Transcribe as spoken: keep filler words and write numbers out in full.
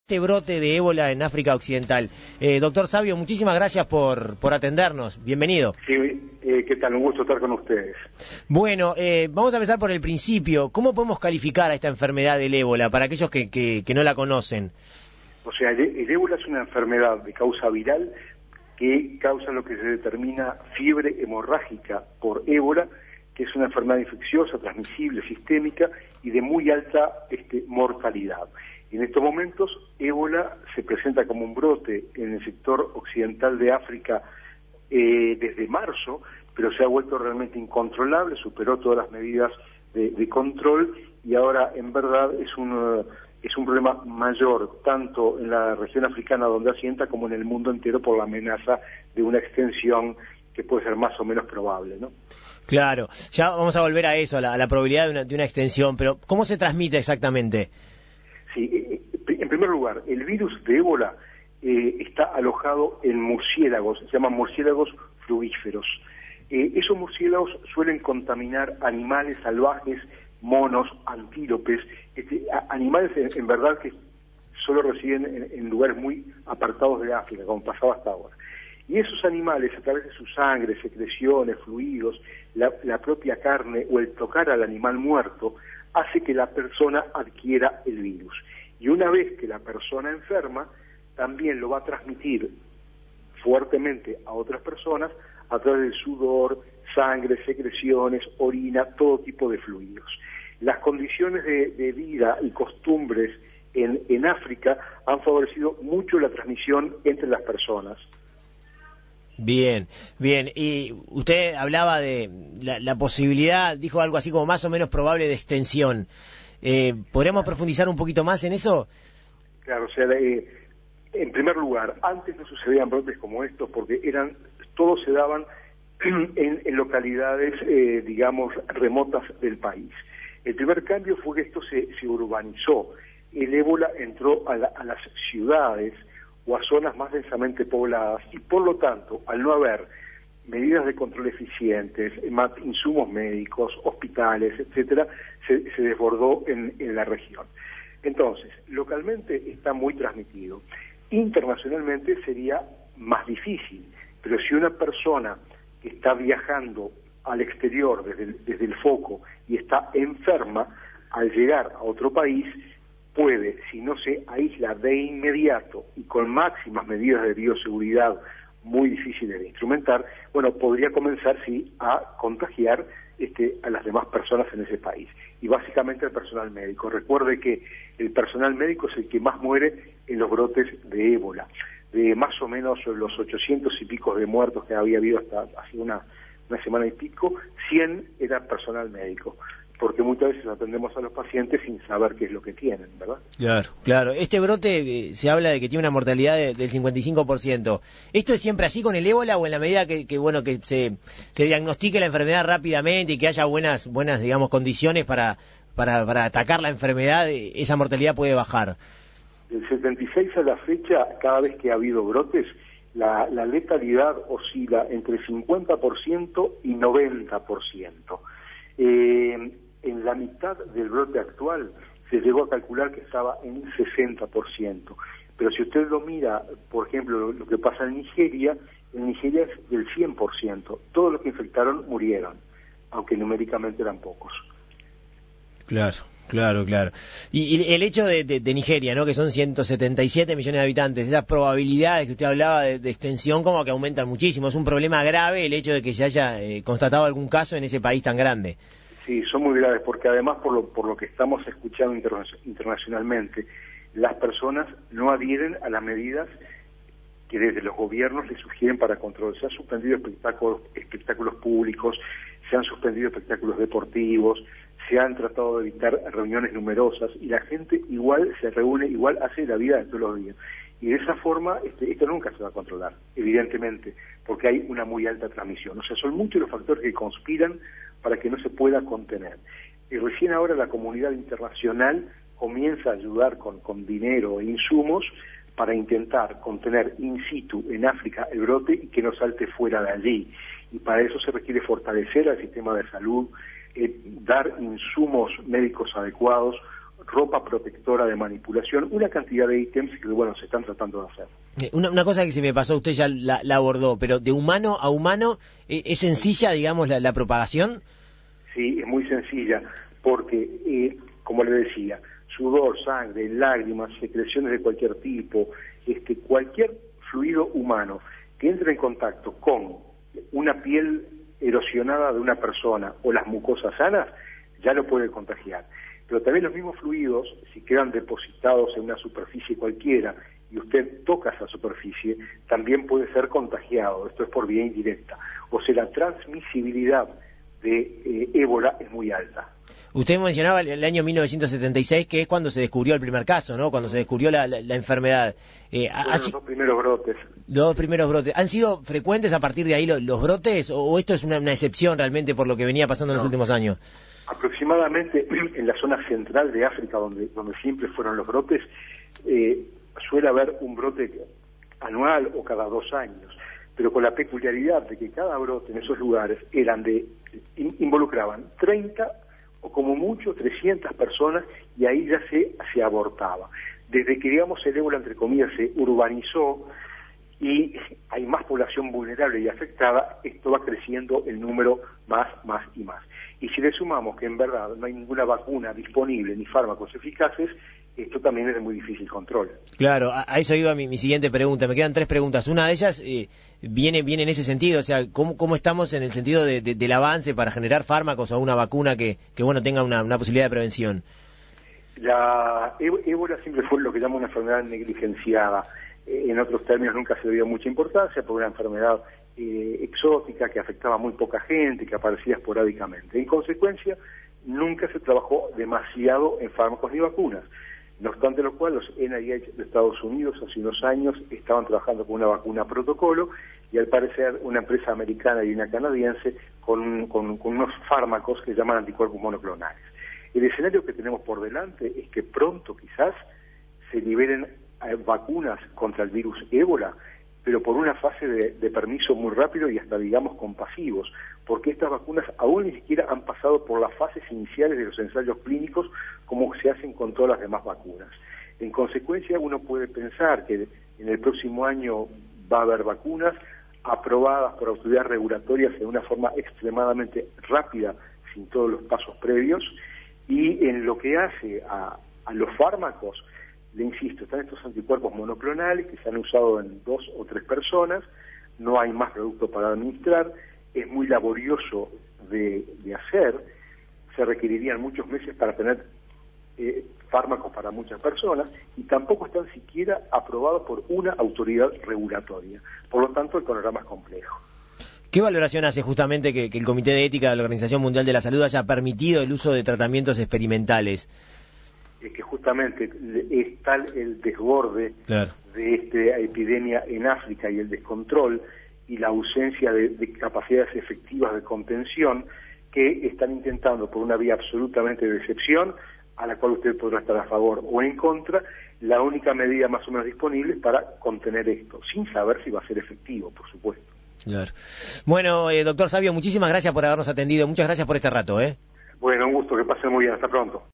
este brote de ébola en África Occidental. Eh, doctor Savio, muchísimas gracias por, por atendernos. Bienvenido. Sí, eh, ¿qué tal? Un gusto estar con ustedes. Bueno, eh, vamos a empezar por el principio. ¿Cómo podemos calificar a esta enfermedad del ébola para aquellos que, que, que no la conocen? O sea, el, el ébola es una enfermedad de causa viral que causa lo que se determina fiebre hemorrágica por ébola, que es una enfermedad infecciosa, transmisible, sistémica y de muy alta este, mortalidad. En estos momentos, ébola se presenta como un brote en el sector occidental de África eh, desde marzo, pero se ha vuelto realmente incontrolable, superó todas las medidas de, de control y ahora en verdad es un... es un problema mayor, tanto en la región africana donde asienta como en el mundo entero por la amenaza de una extensión que puede ser más o menos probable, ¿no? Claro, ya vamos a volver a eso, a la, a la probabilidad de una, de una extensión, pero ¿cómo se transmite exactamente? Sí, en primer lugar, el virus de ébola eh, está alojado en murciélagos, se llaman murciélagos frugíferos. Eh, esos murciélagos suelen contaminar animales salvajes, monos, antílopes, este, a, animales en, en verdad que solo residen en, en lugares muy apartados de África, como pasaba hasta ahora. Y esos animales, a través de su sangre, secreciones, fluidos, la, la propia carne o el tocar al animal muerto, hace que la persona adquiera el virus. Y una vez que la persona enferma, también lo va a transmitir fuertemente a otras personas a través del sudor, sangre, secreciones, orina, todo tipo de fluidos. Las condiciones de, de vida y costumbres en, en África han favorecido mucho la transmisión entre las personas. Bien, bien. Y usted hablaba de la, la posibilidad, dijo algo así como más o menos probable de extensión. Eh, ¿Podríamos profundizar un poquito más en eso? Claro, o sea, eh, en primer lugar, antes no sucedían brotes como estos porque eran, todos se daban en, en localidades, eh, digamos, remotas del país. El primer cambio fue que esto se, se urbanizó. El ébola entró a, la, a las ciudades o a zonas más densamente pobladas y, por lo tanto, al no haber medidas de control eficientes, insumos médicos, hospitales, etcétera, se, se desbordó en, en la región. Entonces, localmente está muy transmitido. Internacionalmente sería más difícil, pero si una persona que está viajando al exterior desde el, desde el foco y está enferma, al llegar a otro país, puede, si no se aísla de inmediato y con máximas medidas de bioseguridad muy difíciles de instrumentar, bueno, podría comenzar, sí, a contagiar este, a las demás personas en ese país. Y básicamente el personal médico. Recuerde que el personal médico es el que más muere en los brotes de ébola. De más o menos los ochocientos y pico de muertos que había habido hasta hace una, una semana y pico, cien era personal médico, porque muchas veces atendemos a los pacientes sin saber qué es lo que tienen, ¿verdad? Claro, claro. Este brote eh, se habla de que tiene una mortalidad de, del cincuenta y cinco por ciento. ¿Esto es siempre así con el ébola o en la medida que, que bueno que se, se diagnostique la enfermedad rápidamente y que haya buenas, buenas digamos, condiciones para, para, para atacar la enfermedad, esa mortalidad puede bajar? Del setenta y seis a la fecha, cada vez que ha habido brotes, la, la letalidad oscila entre cincuenta por ciento y noventa por ciento. Eh, en la mitad del brote actual se llegó a calcular que estaba en sesenta por ciento. Pero si usted lo mira, por ejemplo, lo, lo que pasa en Nigeria, en Nigeria es del cien por ciento. Todos los que infectaron murieron, aunque numéricamente eran pocos. Claro. Claro, claro. Y, y el hecho de, de, de Nigeria, ¿no? Que son ciento setenta y siete millones de habitantes, esas probabilidades que usted hablaba de, de extensión como que aumentan muchísimo. Es un problema grave el hecho de que se haya eh, constatado algún caso en ese país tan grande. Sí, son muy graves porque además por lo, por lo que estamos escuchando interna internacionalmente, las personas no adhieren a las medidas que desde los gobiernos les sugieren para control. Se han suspendido espectáculos, espectáculos públicos, se han suspendido espectáculos deportivos, se han tratado de evitar reuniones numerosas y la gente igual se reúne, igual hace la vida de todos los días. Y de esa forma este, esto nunca se va a controlar, evidentemente, porque hay una muy alta transmisión. O sea, son muchos los factores que conspiran para que no se pueda contener. Y recién ahora la comunidad internacional comienza a ayudar con, con dinero e insumos para intentar contener in situ en África el brote y que no salte fuera de allí. Y para eso se requiere fortalecer al sistema de salud, eh, dar insumos médicos adecuados, ropa protectora de manipulación, una cantidad de ítems que, bueno, se están tratando de hacer. Una, una cosa que se me pasó, usted ya la, la abordó, pero de humano a humano, ¿es, es sencilla, digamos, la, la propagación? Sí, es muy sencilla, porque, eh, como le decía, sudor, sangre, lágrimas, secreciones de cualquier tipo, este, cualquier fluido humano que entre en contacto con una piel erosionada de una persona o las mucosas sanas, ya lo puede contagiar. Pero también los mismos fluidos, si quedan depositados en una superficie cualquiera y usted toca esa superficie, también puede ser contagiado. Esto es por vía indirecta. O sea, la transmisibilidad de eh, ébola es muy alta. Usted mencionaba el año mil novecientos setenta y seis, que es cuando se descubrió el primer caso, ¿no? Cuando se descubrió la, la, la enfermedad. Eh, Fueron los dos primeros brotes. Los dos primeros brotes. ¿Han sido frecuentes a partir de ahí los, los brotes o, o esto es una, una excepción realmente por lo que venía pasando en no. los últimos años? Aproximadamente en la zona central de África, donde, donde siempre fueron los brotes, eh, suele haber un brote anual o cada dos años, pero con la peculiaridad de que cada brote en esos lugares eran de in, involucraban treinta o como mucho trescientas personas y ahí ya se, se abortaba. Desde que, digamos, el ébola, entre comillas, se urbanizó y hay más población vulnerable y afectada, esto va creciendo el número más, más y más. Y si le sumamos que en verdad no hay ninguna vacuna disponible ni fármacos eficaces, esto también es de muy difícil control. Claro, a, a eso iba mi, mi siguiente pregunta. Me quedan tres preguntas. Una de ellas eh, viene, viene en ese sentido, o sea, ¿cómo, cómo estamos en el sentido de, de, del avance para generar fármacos o una vacuna que, que bueno, tenga una, una posibilidad de prevención? La ébola siempre fue lo que llama una enfermedad negligenciada. En otros términos, nunca se le dio mucha importancia porque era una enfermedad eh, exótica que afectaba a muy poca gente, que aparecía esporádicamente. En consecuencia, nunca se trabajó demasiado en fármacos ni vacunas. No obstante lo cual, los N I H de Estados Unidos hace unos años estaban trabajando con una vacuna protocolo y al parecer una empresa americana y una canadiense con, con, con unos fármacos que llaman anticuerpos monoclonales. El escenario que tenemos por delante es que pronto quizás se liberen vacunas contra el virus ébola, pero por una fase de, de permiso muy rápido y hasta, digamos, compasivos, porque estas vacunas aún ni siquiera han pasado por las fases iniciales de los ensayos clínicos como se hacen con todas las demás vacunas. En consecuencia, uno puede pensar que en el próximo año va a haber vacunas aprobadas por autoridades regulatorias de una forma extremadamente rápida, sin todos los pasos previos, y en lo que hace a, a los fármacos, le insisto, están estos anticuerpos monoclonales que se han usado en dos o tres personas, no hay más producto para administrar, es muy laborioso de, de hacer, se requerirían muchos meses para tener eh, fármacos para muchas personas y tampoco están siquiera aprobados por una autoridad regulatoria. Por lo tanto, el panorama es complejo. ¿Qué valoración hace justamente que, que el Comité de Ética de la Organización Mundial de la Salud haya permitido el uso de tratamientos experimentales? Es que justamente es tal el desborde claro. de esta epidemia en África y el descontrol y la ausencia de, de capacidades efectivas de contención que están intentando por una vía absolutamente de excepción, a la cual usted podrá estar a favor o en contra, la única medida más o menos disponible para contener esto, sin saber si va a ser efectivo, por supuesto. Claro. Bueno, eh, doctor Savio, muchísimas gracias por habernos atendido, muchas gracias por este rato, ¿eh? Bueno, un gusto, que pasen muy bien, hasta pronto.